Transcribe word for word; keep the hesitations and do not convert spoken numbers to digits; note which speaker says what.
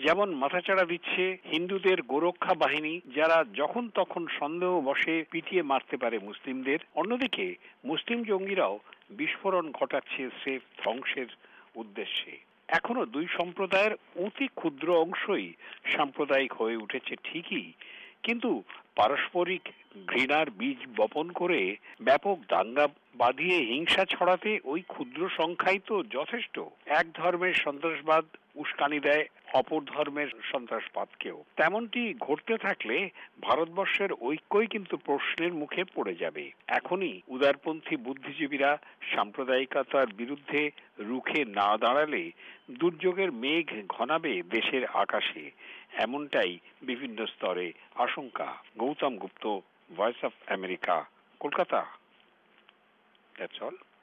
Speaker 1: যেমন মাথাচাড়া দিচ্ছে হিন্দুদের গোরক্ষা বাহিনী, যারা যখন তখন সন্দেহ বশে পিটিয়ে মারতে পারে মুসলিমদের, অন্যদিকে মুসলিম জঙ্গিরাও বিস্ফোরণ ঘটাচ্ছে স্রেফ ধ্বংসের উদ্দেশ্যে। এখনো দুই সম্প্রদায়ের অতি ক্ষুদ্র অংশই সাম্প্রদায়িক হয়ে উঠেছে ঠিকই, কিন্তু পারস্পরিক ঘৃণার বীজ বপন করে ব্যাপক দাঙ্গা বাঁধিয়ে হিংসা ছড়াতে ওই ক্ষুদ্র সংখ্যাই তো যথেষ্ট। এক ধর্মের সন্ত্রাসবাদ উস্কানি দেয় অপর ধর্মের সন্ত্রাসবাদকেও। তেমনটি ঘটতে থাকলে ভারতবর্ষের ঐক্যই কিন্তু প্রশ্নের মুখে পড়ে যাবে। এখনই উদারপন্থী বুদ্ধিজীবীরা সাম্প্রদায়িকতার বিরুদ্ধে রুখে না দাঁড়ালে দুর্যোগের মেঘ ঘনাবে দেশের আকাশে, এমনটাই বিভিন্ন স্তরে আশঙ্কা। Gautam Gupta, voice of America, Kolkata. That's all.